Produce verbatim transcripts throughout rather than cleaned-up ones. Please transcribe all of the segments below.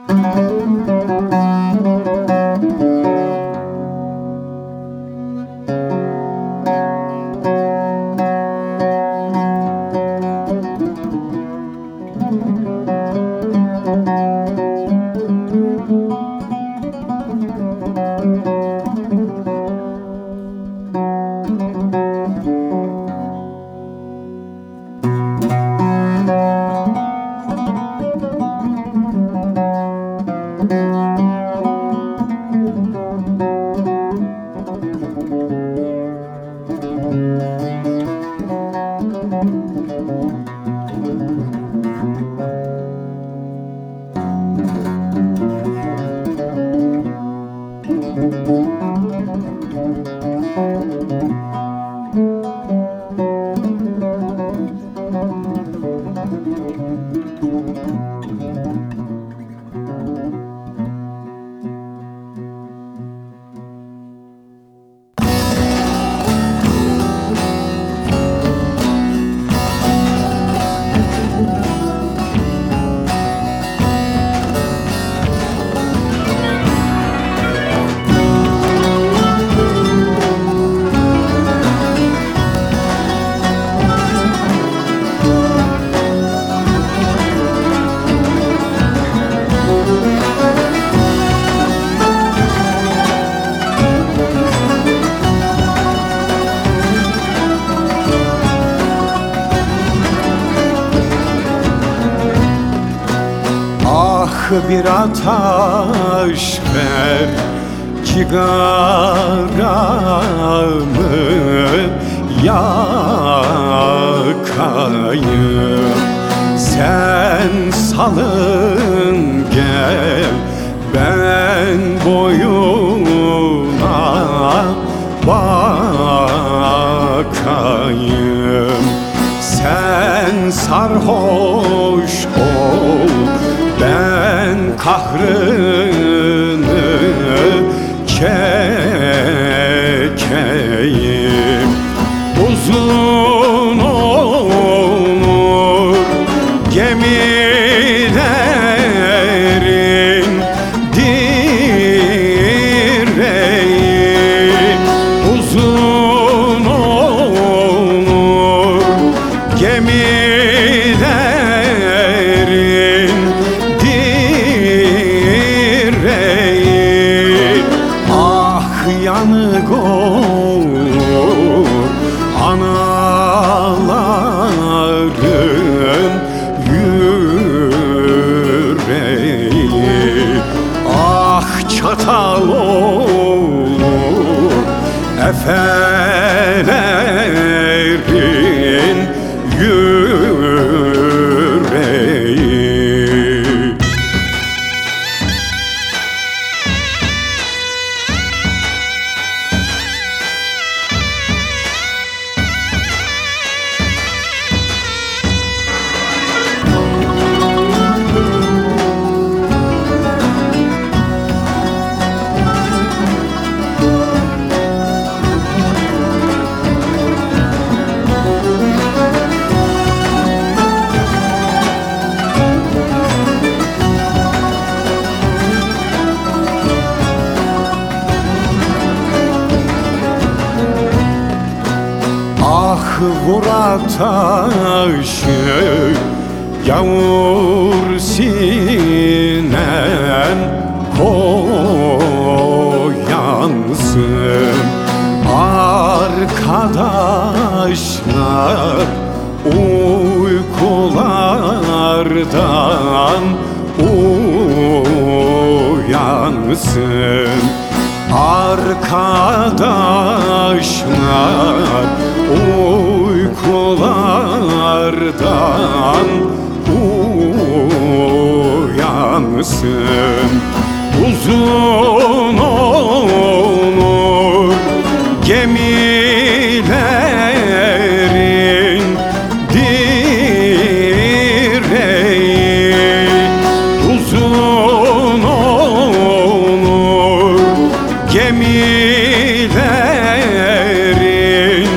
Bir ataş ver cigaramı yakayım. Sen salın gel ben boyuna bakayım. Sen sarhoş ol ben kahrını çekeyim. Uzun olur gemilerin direği, uzun olur gemilerin direği. Ah yanık olur anaların yüreği. Ah çatal olur efelerin yüreği. Vur ataşı yağmur sinen koyansın. Arkadaşlar uykulardan uyansın. Arkadaşlar uykulardan uyansın. Uzun olur gemilerin direği, uzun olur gemilerin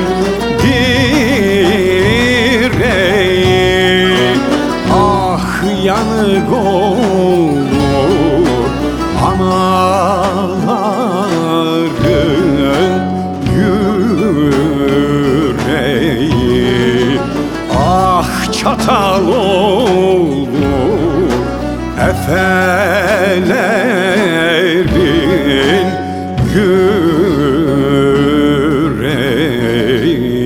direği. Ah yanık olur Efelerin yüreği